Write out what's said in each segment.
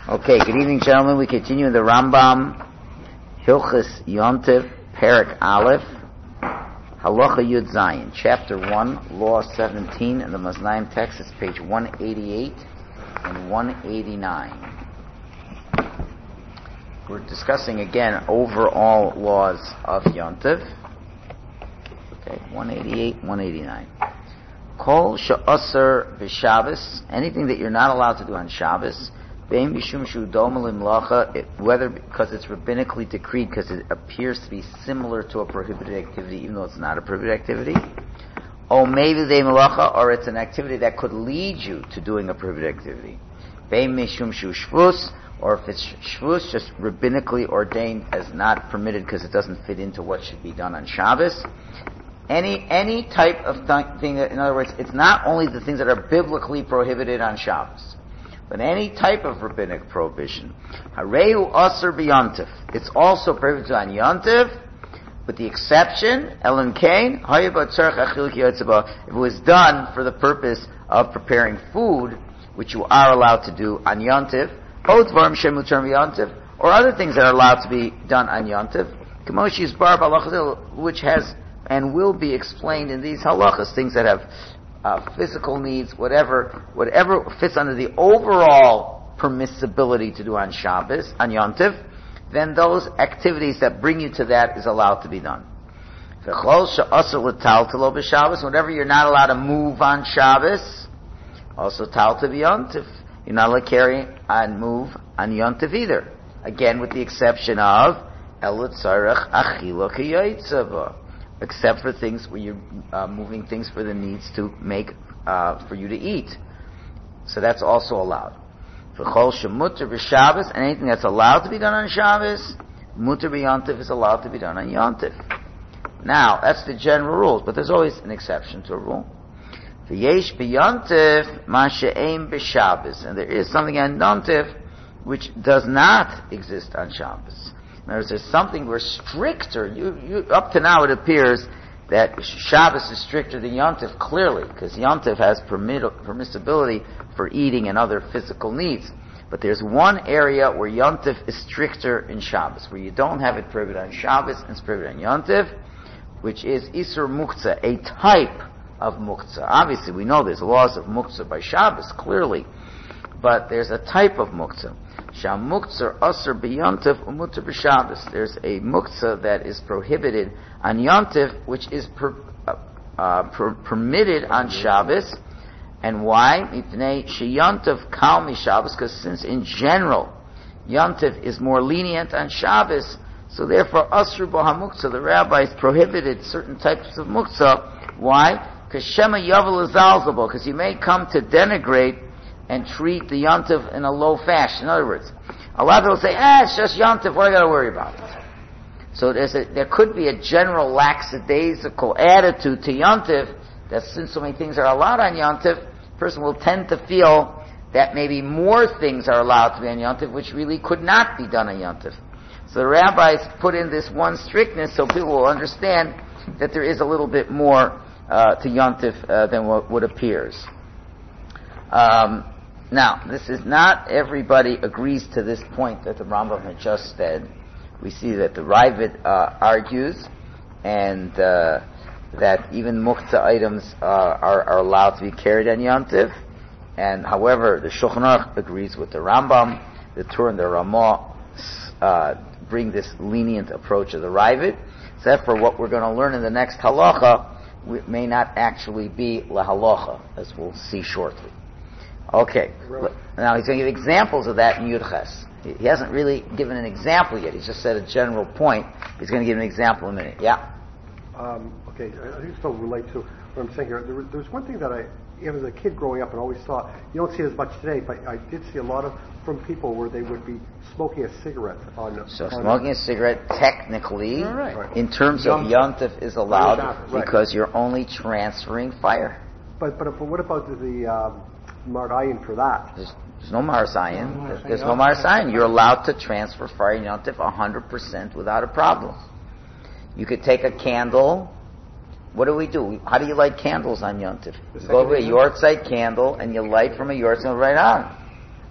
Okay, good evening, gentlemen. We continue in the Rambam, Hilchos Yontif, Perek Aleph, Halacha Yud Zayin, Chapter 1, Law 17, and the Maznaim text is page 188 and 189. We're discussing again overall laws of Yontif. Okay, 188, 189. Kol she'asar b'Shabbos, anything that you're not allowed to do on Shabbos, whether because it's rabbinically decreed, because it appears to be similar to a prohibited activity, even though it's not a prohibited activity, or it's an activity that could lead you to doing a prohibited activity, or if it's shvus, just rabbinically ordained as not permitted because it doesn't fit into what should be done on Shabbos. Any type of thing that, in other words, it's not only the things that are biblically prohibited on Shabbos, but any type of rabbinic prohibition. Hareu asur b'yontif. It's also prohibited on Yontif, with the exception, Ellen Kane, if it was done for the purpose of preparing food, which you are allowed to do on Yontif, or other things that are allowed to be done on Yontif, which has and will be explained in these halachas, things that have physical needs, whatever fits under the overall permissibility to do on Shabbos, on Yontif, then those activities that bring you to that is allowed to be done. Whatever you're not allowed to move on Shabbos, also tal to Yontif. You're not allowed to carry and move on Yontif either. Again, with the exception of except for things where you're moving things for the needs to make for you to eat. So that's also allowed. For chol shemuter b'Shabbos, anything that's allowed to be done on Shabbos, muter b'Yontif is allowed to be done on Yontif. Now, that's the general rules, but there's always an exception to a rule. V'yesh b'Yontif ma she'ein b'Shabbos, and there is something on Yontif which does not exist on Shabbos. In other words, there's something we're stricter. Up to now, it appears that Shabbos is stricter than Yontif, clearly, because Yontif has permissibility for eating and other physical needs. But there's one area where Yontif is stricter in Shabbos, where you don't have it prohibited on Shabbos and it's prohibited on Yontif, which is Isur Muktzah, a type of Muktzah. Obviously, we know there's laws of Muktzah by Shabbos, clearly, but there's a type of Muktzah. Shamuktzah asur b'Yontif umuter b'Shabbos. There's a muktzah that is prohibited on Yontif, which is permitted on Shabbos. And why? Mipnei sheYontif kal miShabbos, because since in general Yontif is more lenient on Shabbos, so therefore asur b'hamuktzah, the rabbis prohibited certain types of muktzah. Why? Because shema yavel azalzabo, because you may come to denigrate and treat the Yontif in a low fashion. In other words, a lot of people say, it's just Yontif, what do I got to worry about it? So there could be a general lackadaisical attitude to Yontif, that since so many things are allowed on Yontif, a person will tend to feel that maybe more things are allowed to be on Yontif, which really could not be done on Yontif. So the rabbis put in this one strictness so people will understand that there is a little bit more to Yontif than what appears. Now, this is not everybody agrees to this point that the Rambam had just said. We see that the Ravid argues, and that even muktzah items are allowed to be carried on Yontif. And however, the Shulchan Aruch agrees with the Rambam. The Tur and the Ramah bring this lenient approach of the Ravid. Except for what we're going to learn in the next halacha, it may not actually be la halacha, as we'll see shortly. Okay, now he's going to give examples of that in Yudches. He hasn't really given an example yet. He's just said a general point. He's going to give an example in a minute. Yeah? Okay, I think it still relates to what I'm saying here. There was one thing that I, as a kid growing up, and always thought, you don't see it as much today, but I did see a lot of from people where they would be smoking a cigarette on. So smoking a cigarette, technically, in terms of Yontif, is allowed because you're only transferring fire. But what about the Mardayin for that? There's no Mardayin. There's no Mardayin. You're allowed to transfer fire in Yontif 100% without a problem. You could take a candle. What do we do? How do you light candles on Yontif? You go to a Yortzeit candle and you light from a Yortzeit right on.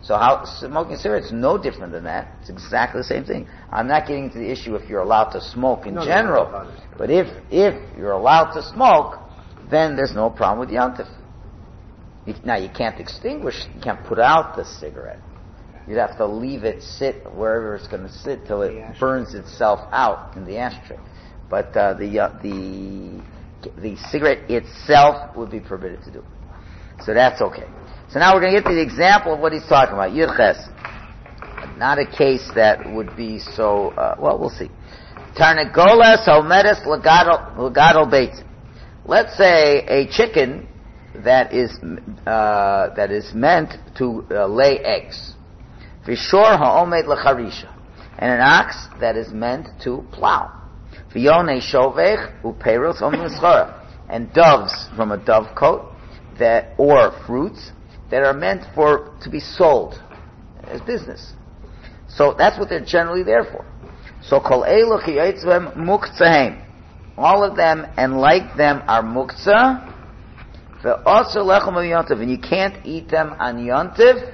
So how smoking cigarettes is no different than that. It's exactly the same thing. I'm not getting into the issue if you're allowed to smoke in general. No. But if you're allowed to smoke, then there's no problem with Yontif. Now you can't extinguish, you can't put out the cigarette. You'd have to leave it sit wherever it's going to sit till it burns itself out in the ashtray. But the cigarette itself would be permitted to do. So that's okay. So now we're going to get to the example of what he's talking about. Yirches. Not a case that would be so, we'll see. Tarnagolas homedes legadol beit. Let's say a chicken that is meant to lay eggs. Vishor ha'omed lecharisha. And an ox that is meant to plow. V'yonei shovech u'peiros o'mischora. And doves from a dovecote or fruits that are meant to be sold as business. So that's what they're generally there for. So kol elu ki yitzvem muktzah. All of them and like them are muktzah. Ve'osur lechem yontiv, and you can't eat them on yontiv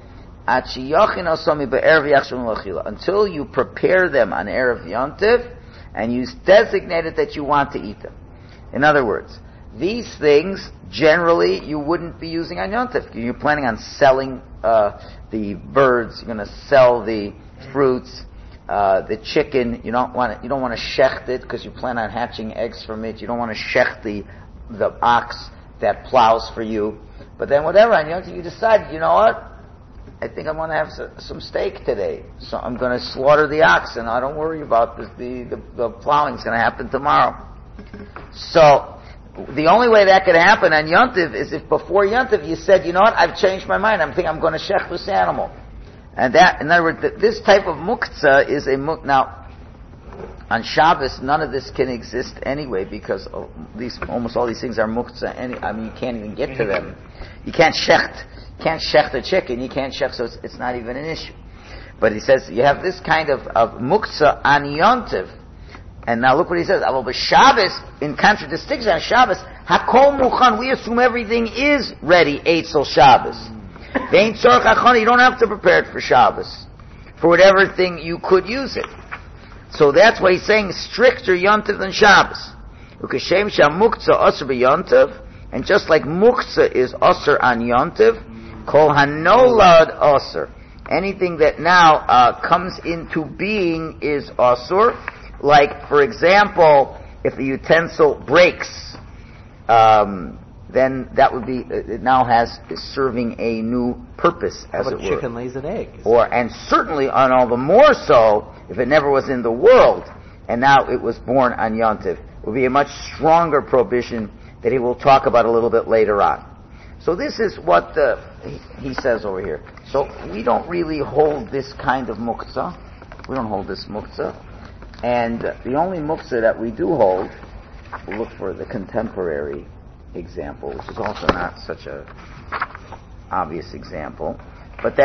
until you prepare them on erev yontiv and you designated that you want to eat them. In other words, these things generally you wouldn't be using on yontif. You're planning on selling the birds. You're going to sell the fruits, the chicken. You don't want to shecht it because you plan on hatching eggs from it. You don't want to shecht the ox that plows for you. But then whatever on yontif you decide, you know what? I think I'm going to have some steak today, so I'm going to slaughter the ox, and I don't worry about this. The plowing's going to happen tomorrow. So the only way that could happen on Yontiv is if before Yontiv you said, you know what, I've changed my mind. I'm going to shech this animal. And that, in other words, this type of muktzah is a Now, on Shabbos, none of this can exist anyway because almost all these things are muktzah. You can't even get to them. You can't shecht a chicken. You can't shecht, so it's not even an issue. But he says you have this kind of muktzah on Yontiv. And now look what he says. But Shabbos, in contradistinction on Shabbos, hakol muchan, we assume everything is ready, Eitzel Shabbos. You don't have to prepare it for Shabbos. For whatever thing you could use it. So that's why he's saying stricter Yontiv than Shabbos. Ukashem sham muktzah asr b'Yontiv, and just like muktzah is asr on Yontiv, kol hanolad asr. Anything that now comes into being is asr. Like, for example, if the utensil breaks, then that would be, it now is serving a new purpose, as it were. Chicken lays an egg. And certainly, on all the more so, if it never was in the world, and now it was born on Yontiv, it would be a much stronger prohibition that he will talk about a little bit later on. So this is what he says over here. So we don't really hold this kind of muktzah. We don't hold this muktzah. And the only muktzah that we do hold, we'll look for the contemporary example, which is also not such a obvious example. But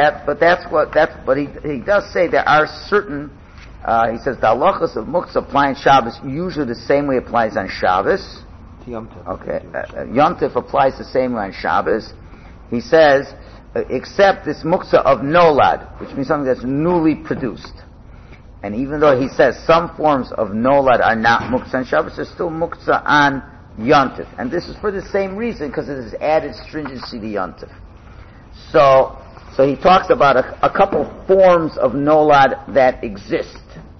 he does say there are certain, he says the halachas of muktzah apply on Shabbos usually the same way applies on Shabbos. Okay, Yontif applies the same way on Shabbos. He says, except this muktzah of nolad, which means something that's newly produced. And even though he says some forms of nolad are not muktzah on Shabbos, there's still muktzah on Yontif. And this is for the same reason, because it has added stringency to Yontif. So he talks about a couple forms of nolad that exist.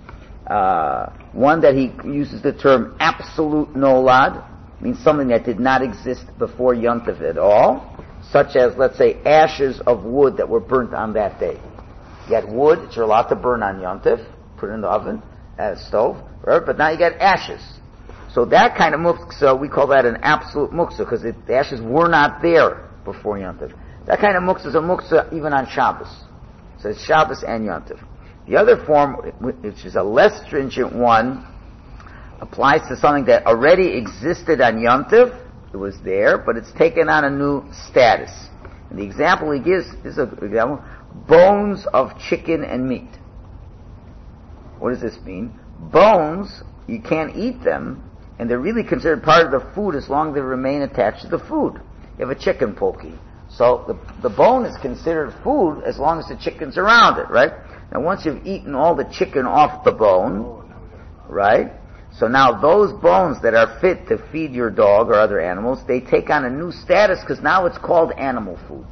One that he uses the term absolute nolad, means something that did not exist before Yontif at all, such as, let's say, ashes of wood that were burnt on that day. You had wood that you're allowed to burn on Yontif, put it in the oven, at a stove, right? But now you got ashes. So that kind of muktzah, we call that an absolute muktzah, because the ashes were not there before Yontif. That kind of muktzah is a muktzah even on Shabbos. So it's Shabbos and Yontif. The other form, which is a less stringent one, applies to something that already existed on Yontif. It was there, but it's taken on a new status. And the example he gives is an example: bones of chicken and meat. What does this mean? Bones, you can't eat them, and they're really considered part of the food as long as they remain attached to the food. You have a chicken poke. So the bone is considered food as long as the chicken's around it, right? Now once you've eaten all the chicken off the bone, right? So now those bones that are fit to feed your dog or other animals, they take on a new status because now it's called animal food.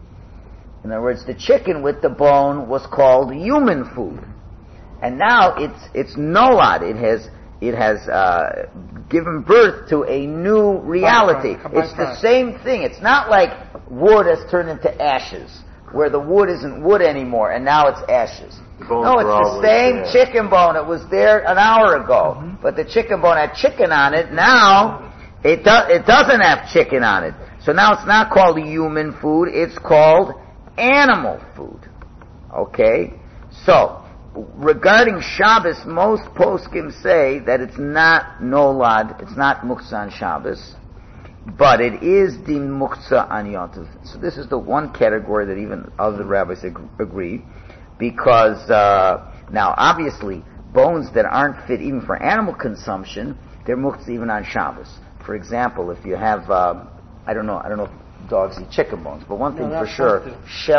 In other words, the chicken with the bone was called human food. And now it's nolad. It has given birth to a new reality. It's the same thing. It's not like wood has turned into ashes, where the wood isn't wood anymore, and now it's ashes. No, it's the same chicken bone. It was there an hour ago, but the chicken bone had chicken on it. Now it doesn't have chicken on it. So now it's not called human food. It's called animal food. Okay, so. Regarding Shabbos, most poskim say that it's not nolad, it's not muktzah on Shabbos, but it is din muktzah on Yom Tov. So this is the one category that even other rabbis agree, because now obviously bones that aren't fit even for animal consumption, they're muktzah even on Shabbos. For example, if you have I don't know if dogs eat chicken bones, but one thing for sure,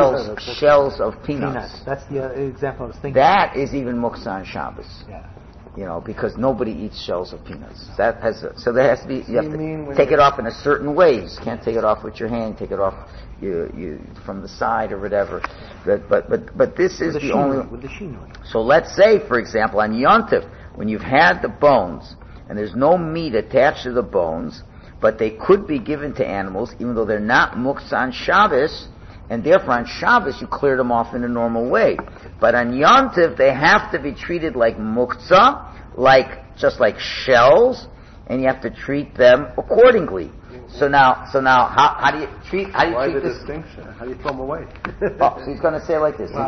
shells of peanuts. That's the example I was thinking. That is even muktzah on Shabbos. Yeah. Because nobody eats shells of peanuts. So there has to be, you have to take it off in a certain way. You can't take it off with your hand, take it off you from the side or whatever. But this is the only. With the shinoi. So let's say, for example, on Yom Tov, when you've had the bones and there's no meat attached to the bones, but they could be given to animals, even though they're not muktzah on Shabbos, and therefore on Shabbos you clear them off in a normal way. But on Yom Tov they have to be treated like muktzah, just like shells, and you have to treat them accordingly. So now, how do you treat? How do you Why treat the this? distinction? How do you throw them away? So he's going to say it like this: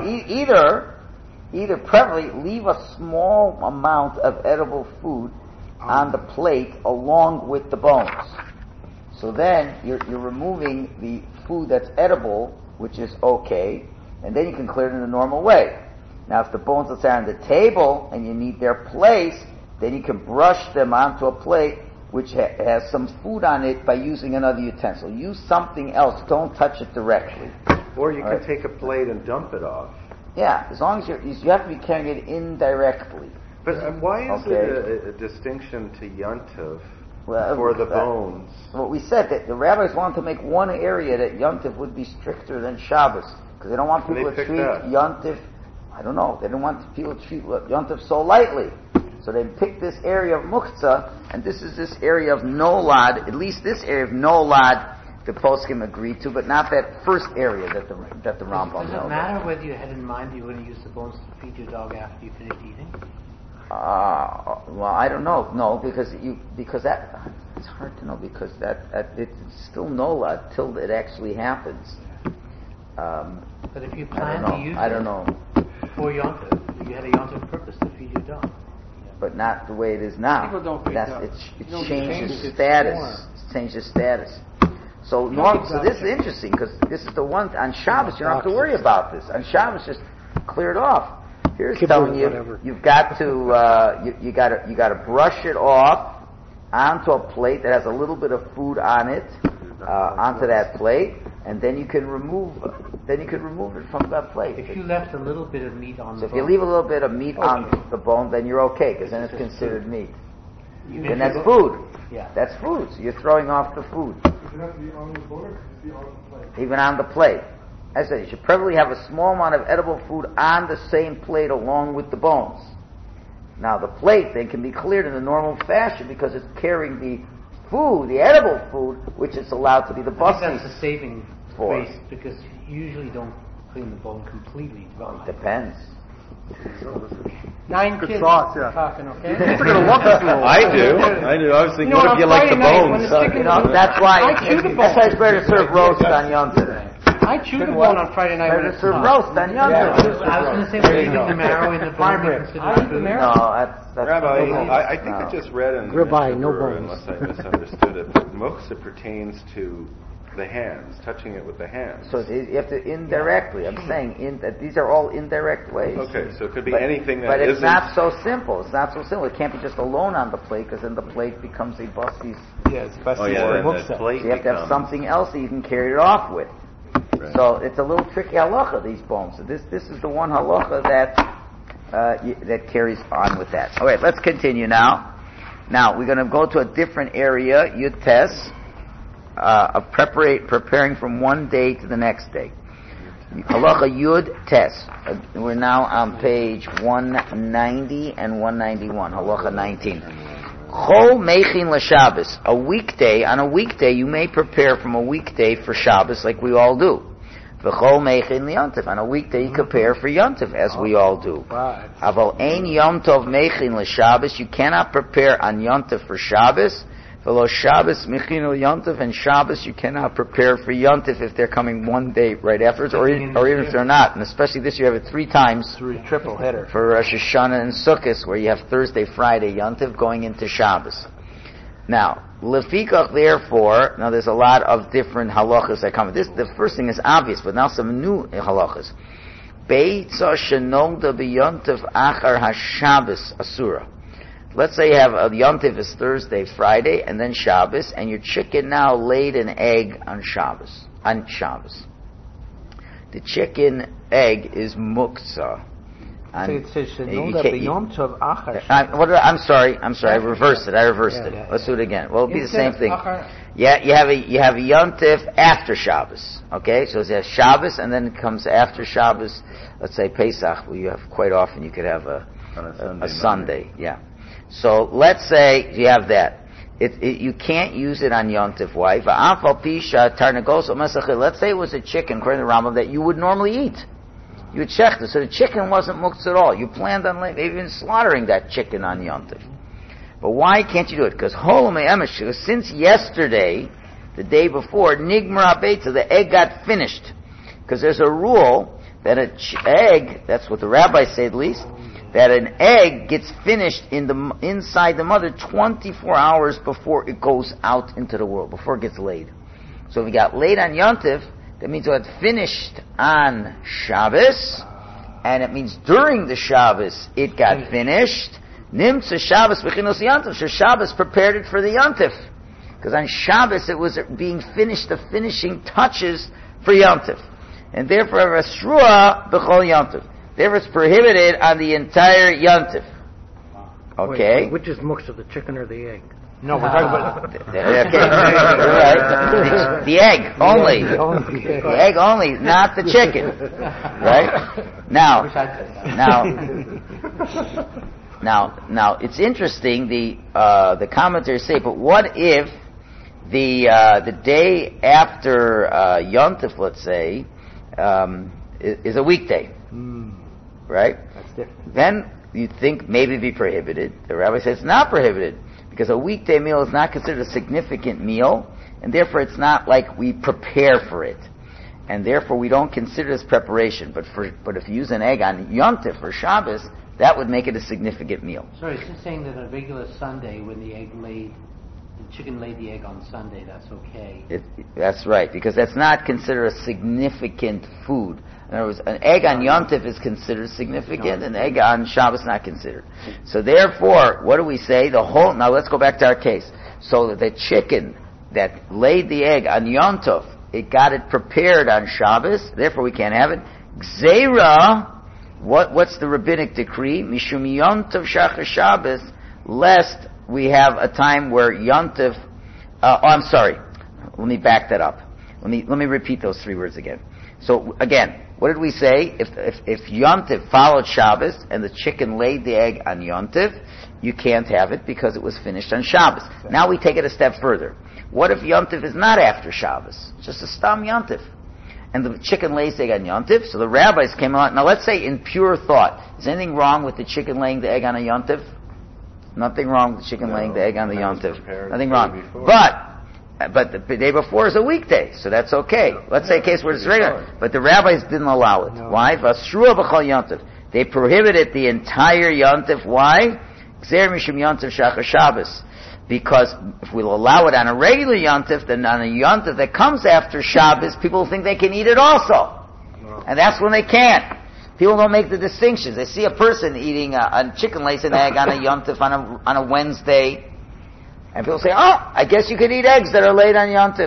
either preferably leave a small amount of edible food on the plate along with the bones. So then you're removing the food that's edible, which is okay, and then you can clear it in the normal way. Now if the bones are on the table and you need their place, then you can brush them onto a plate which has some food on it by using another utensil. Use something else, don't touch it directly. Or you can take a plate and dump it off. Yeah, as long as you have to be carrying it indirectly. But why is it a distinction to Yontiv for the bones? What we said, that the rabbis want to make one area that Yontiv would be stricter than Shabbos, because they don't want people to treat Yontiv, I don't know, they don't want people to treat Yontiv so lightly. So they picked this area of Muktzah, and this is this area of Nolad, at least this area of Nolad, the poskim agreed to, but not that first area that the Rambam Does it matter whether you had in mind that you were going to use the bones to feed your dog after you finished eating? Well, I don't know. No, because that it's hard to know because that it's still nolad till it actually happens. But if you plan to use it for Yontif, you had a Yontif purpose to feed your dog. But not the way it is now. People don't feed dogs. It changes status. It changes status. So this is interesting because this is the one on Shabbos you don't have to worry about this. On Shabbos, just clear it off. Here's telling you you've got to you got to brush it off onto a plate that has a little bit of food on it onto that plate, and then you can remove it from that plate. If you left a little bit of meat on the bone. So if you leave a little bit of meat on the bone, then you're okay because then it's considered meat. Then that's food. Yeah, that's food. So you're throwing off the food. Does it have to be on the bone or can it be on the plate? Even on the plate. I said you should probably have a small amount of edible food on the same plate along with the bones. Now the plate then can be cleared in the normal fashion because it's carrying the food, the edible food, which is allowed to be the bussy. I think that's a saving grace because you usually don't clean the bone completely. Depends. 9 kids sauce, yeah. talking, okay? Kids are going to love this little. I do. I was thinking, what if you like the bones? That's why it's better to serve roast on Yom Tov. I chew the bone on Friday night when it's serve roast on Yom Tov. I was going to say, we're eating the marrow in the bone. I eat the marrow. No, that's Rabbi, I think I just read in the Ribeye, no Mishnah, bones. unless I misunderstood it, that muktzah pertains to the hands, touching it with the hands. So you have to indirectly. I'm saying that these are all indirect ways. Okay, so it could be anything that but it's isn't... not so simple. It's not so simple. It can't be just alone on the plate because then the plate becomes a bussy. Yes, Oh yeah, then the plate So you have to have something else that you can carry it off with. Right. So it's a little tricky halacha, these bones. So this is the one halacha that carries on with that. All right, let's continue now. Now we're going to go to a different area, Yud Tes, of preparing from one day to the next day. Halacha Yud Tes. We're now on page 190 and 191. Halacha 19. Chol Meichin LaShabbos. On a weekday, you may prepare from a weekday for Shabbos like we all do. V'chol Meichin LeYontif. On a weekday, you prepare for Yontif as we all do. Aval Ein Yom Tov Meichin LaShabbos. You cannot prepare on Yontif for Shabbos. V'lo Shabbos Meichin LeYontif. And Shabbos, you cannot prepare for Yontif if they're coming one day right afterwards, or even if they're not. And especially this year, you have it 3 times. Triple header. For Rosh Hashanah and Sukkot, where you have Thursday, Friday, Yontif going into Shabbos. Now, Lefikach, therefore, now there's a lot of different halachas that come. The first thing is obvious, but now some new halachas. Beitza shenolda b'yontif achar haShabbos asura. Let's say you have a Yontif is Thursday, Friday, and then Shabbos, and your chicken now laid an egg on Shabbos. The chicken egg is muktzah. So it says shenolda b'yom tov achar. I'm sorry. I reversed it. Let's do it again. Well, it'll be the same thing. Yeah, you have a Yontif after Shabbos. Okay, so it has Shabbos, and then it comes after Shabbos. Let's say Pesach. Well, you have quite often you could have a Sunday. Yeah. So let's say you have that. You can't use it on Yontif. Why? Let's say it was a chicken, according to the Rambam, that you would normally eat. You would check this. So the chicken wasn't muktzah at all. You planned on even slaughtering that chicken on Yontif. But why can't you do it? Because since yesterday, the day before, nigmar habeitza, the egg got finished. Because there's a rule that an egg, that's what the rabbis say at least, that an egg gets finished inside the mother 24 hours before it goes out into the world, before it gets laid. So if it got laid on Yontif, that means it had finished on Shabbos, and it means during the Shabbos it got finished. Nimtza Shabbos b'chinos Yontif. So Shabbos prepared it for the Yontif, because on Shabbos it was being finished, the finishing touches for Yontif, and therefore Rasrua b'chol Yontif. Therefore, it's prohibited on the entire Yontif. Okay? Wait, which is muktzah, the chicken or the egg? No, we're talking about... Okay. Right. The egg only. The egg only, not the chicken. Right? Now, it's interesting, the commentators say, but what if the day after Yontif, let's say, is a weekday? Right? That's different. Then you'd think maybe it'd be prohibited. The rabbi says it's not prohibited, because a weekday meal is not considered a significant meal, and therefore it's not like we prepare for it. And therefore we don't consider this preparation. But if you use an egg on Yontif or Shabbos, that would make it a significant meal. Sorry, it's just saying that on a regular Sunday when the chicken laid the egg on Sunday, that's okay. That's right, because that's not considered a significant food. In other words, an egg on Yontif is considered significant, and an egg on Shabbos not considered. So therefore, what do we say? Now let's go back to our case. So the chicken that laid the egg on Yontif, it got it prepared on Shabbos, therefore we can't have it. Gzeira, what's the rabbinic decree? Mishum Yontif Shachar Shabbos, lest we have a time where Yontif, I'm sorry, let me back that up. Let me repeat those 3 words again. So again, what did we say? If Yontif followed Shabbos and the chicken laid the egg on Yontif, you can't have it because it was finished on Shabbos. Now we take it a step further. What if Yontif is not after Shabbos? It's just a Stam Yontif. And the chicken lays the egg on Yontif, so the rabbis came along. Now let's say in pure thought, is anything wrong with the chicken laying the egg on a Yontif? Nothing wrong with the chicken laying the egg on the Yontif. Nothing wrong. But the day before is a weekday, so that's okay. Let's say a case where it's regular. But the rabbis didn't allow it. No. Why? Vasrua b'chol Yontif. They prohibited the entire Yontif. Why? Gzer mishum Yontif shachar Shabbos. Because if we'll allow it on a regular Yontif, then on a Yontif that comes after Shabbos, people think they can eat it also. No. And that's when they can't. People don't make the distinctions. They see a person eating a chicken lays an egg on a Yontif on a Wednesday, and people say, I guess you could eat eggs that are laid on Yontif.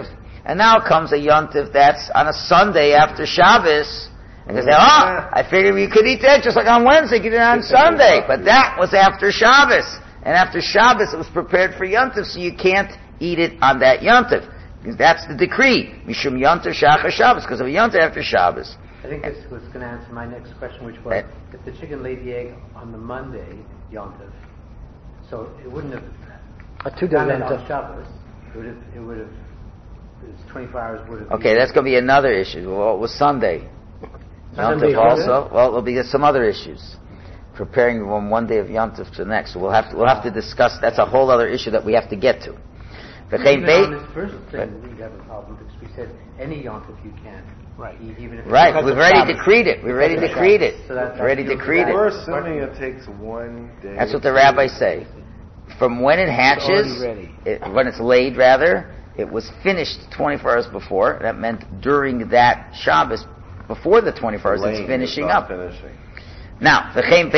And now comes a yontif that's on a Sunday after Shabbos. And they say, I figured we could eat that just like on Wednesday, get it on Sunday. But that was after Shabbos. And after Shabbos, it was prepared for yontif, so you can't eat it on that yontif. Because that's the decree. Mishum yontif shachar Shabbos, because of a yontif after Shabbos. I think this was going to answer my next question, which was, if the chicken laid the egg on the Monday yontif, so it wouldn't have done it on Shabbos. It would have, it's 24 hours would have been. Okay, that's going to be another issue. Well, it was Sunday. Yontif also. Well, there'll be some other issues. Preparing from one day of Yontif to the next. So we'll have to discuss. That's a whole other issue that we have to get to. Even on this first thing, we have a problem because we said any Yontif you can. Right. Even if we've already decreed it. We've already decreed it. We've already decreed it. We're assuming it takes one day. That's what the rabbis say. From when it hatches, when it's laid rather, it was finished 24 hours before. That meant during that Shabbos, before the 24 hours, it's finishing up. Now,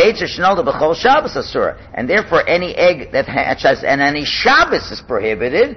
and therefore any egg that hatches and any Shabbos is prohibited,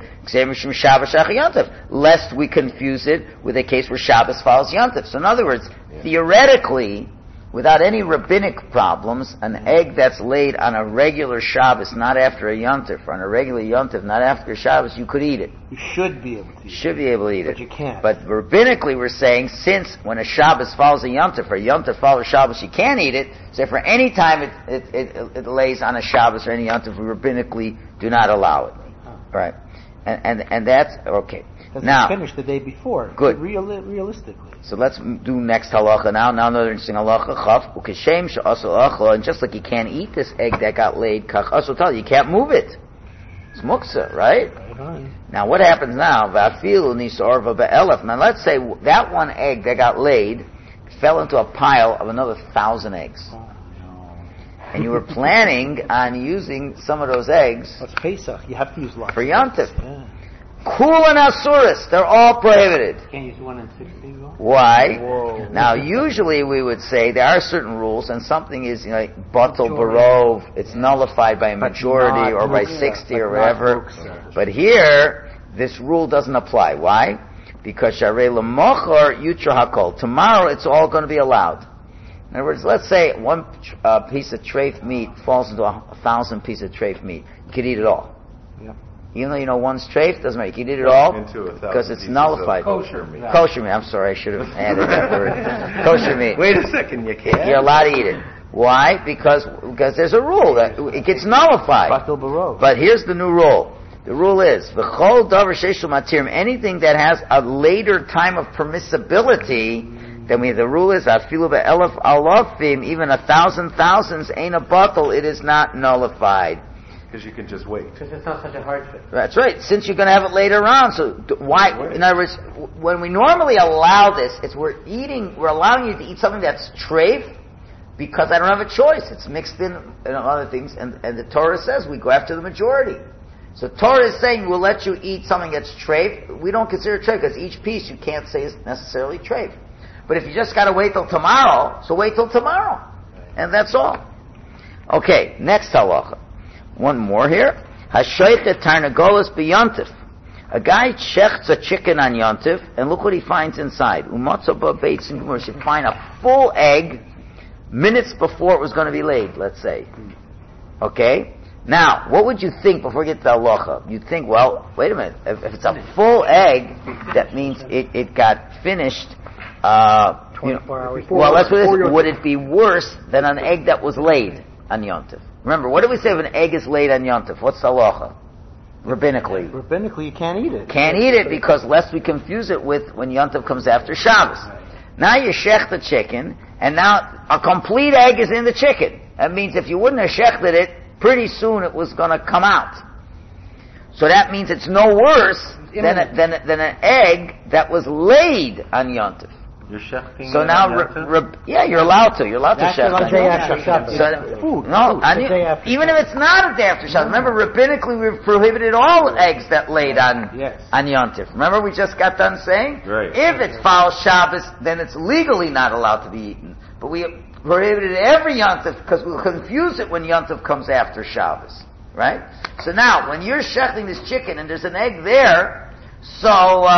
lest we confuse it with a case where Shabbos follows Yontif. So in other words, theoretically, without any rabbinic problems, an egg that's laid on a regular Shabbos, not after a Yontif, or on a regular Yontif, not after a Shabbos, you could eat it. You should be able to eat it. You should be able to eat it. But you can't. But rabbinically we're saying, since when a Shabbos follows a Yontif, or a Yontif follows Shabbos, you can't eat it, so for any time it lays on a Shabbos or any Yontif, we rabbinically do not allow it. Right. And that's, okay. Now, finish the day before. Good. Realistically. So let's do next halacha now. Now another interesting halacha. Chaf ukeshem she'asel achla, and just like you can't eat this egg that got laid, kach asel tal, you can't move it. It's muksa, right? Now what happens now? Va'afilu nisarva be'elef. Now let's say that one egg that got laid fell into a pile of another 1,000 eggs. And you were planning on using some of those eggs. It's Pesach. You have to use lots for Yontif. Kul and Asuris, they're all prohibited. Can't use 1 in 60. Why? Whoa. Now, usually we would say there are certain rules, and something is, like batal barov, it's nullified by a majority or by 60 or whatever. But here, this rule doesn't apply. Why? Because sharei l'mochor yutra hakol. Tomorrow, it's all going to be allowed. In other words, let's say one piece of treif meat falls into 1,000 pieces of treif meat. You could eat it all. Yeah. Even though one's treif, doesn't matter. You can eat it all because it's nullified. Kosher meat. Kosher meat. I'm sorry, I should have added that word. Kosher meat. Wait a second, you can't. You're allowed to eat it. Why? Because there's a rule that it gets nullified. But here's the new rule. The rule is v'chol davar sheishul matirim. Anything that has a later time of permissibility. Then the rule is afilu be'elef alafim, even 1,000 thousands ain't a batal, it is not nullified. Because you can just wait. Because it's not such a hardship. That's right. Since you're going to have it later on, so why? In other words, when we normally allow this, we're allowing you to eat something that's treif because I don't have a choice. It's mixed in other things, and the Torah says we go after the majority. So Torah is saying we'll let you eat something that's treif. We don't consider it treif because each piece you can't say is necessarily treif. But if you just got to wait till tomorrow, so wait till tomorrow. And that's all. Okay, next halacha. One more here. Hashoyte tarnagolas b'yontif. A guy shechts a chicken on yontif, and look what he finds inside. Umatza ba'beitz and gemur. You find a full egg minutes before it was going to be laid, let's say. Okay? Now, what would you think before we get to the halacha? You'd think, well, wait a minute. If it's a full egg, that means it got finished 24 hours. Well, let's put this. Would it be worse than an egg that was laid on Yontif? Remember, what do we say if an egg is laid on Yontif? What's the halacha? Rabbinically. Rabbinically, you can't eat it. Can't eat it because lest we confuse it with when Yontif comes after Shabbos. Now you shech the chicken, and now a complete egg is in the chicken. That means if you wouldn't have shechted it, pretty soon it was going to come out. So that means it's no worse than an egg that was laid on Yontif. You're shechting. So now, you're allowed to. You're allowed to shech. The day after Shabbos. Even if it's not a day after Shabbos. Remember, rabbinically, we've prohibited all eggs that laid on Yontif. Remember, we just got done saying, if it follows Shabbos, then it's legally not allowed to be eaten. But we prohibited every Yontif because we'll confuse it when Yontif comes after Shabbos, right? So now, when you're shechting this chicken and there's an egg there, so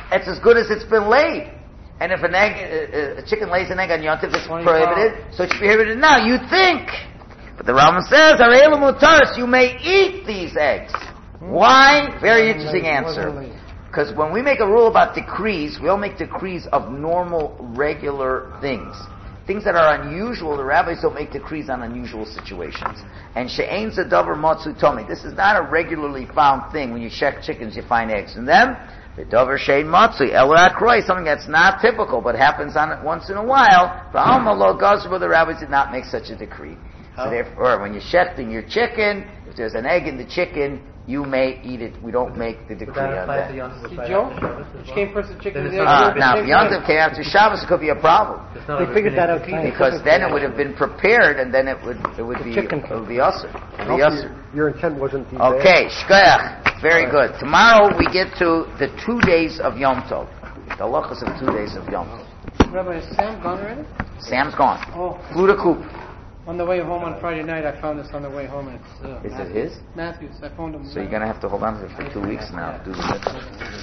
it's as good as it's been laid. And if a chicken lays an egg on Yom Tov, it's prohibited, so it's prohibited now. You think. But the Rambam says, Arelu mutaris, you may eat these eggs. Why? Very interesting answer. Because when we make a rule about decrees, we all make decrees of normal, regular things. Things that are unusual, the rabbis don't make decrees on unusual situations. And she'ein zadavar matzu tomi. This is not a regularly found thing. When you check chickens, you find eggs in them. V'davar she'ein matzu ela akroi, something that's not typical but happens on it once in a while. V'alma lo gazru, the rabbis did not make such a decree. So therefore, when you're shechting your chicken, if there's an egg in the chicken, you may eat it. We don't make the decree on that. Joe, which came first, the chicken or the egg? Now, if Yom Tov came after Shabbos, it could be a problem. They figured that out because then it would have been prepared, and then it would be usher. Your intent wasn't to. Okay, shkoyach. Very good. Tomorrow we get to the 2 days of Yom Tov. The halachos of 2 days of Yom Tov. Rabbi, is Sam gone already? Sam's gone. Oh. Flew to Coop. On the way home on Friday night, I found this on the way home. It's Is it his? Matthews. I phoned him. So you're going to have to hold on to it for 2 weeks now. Do the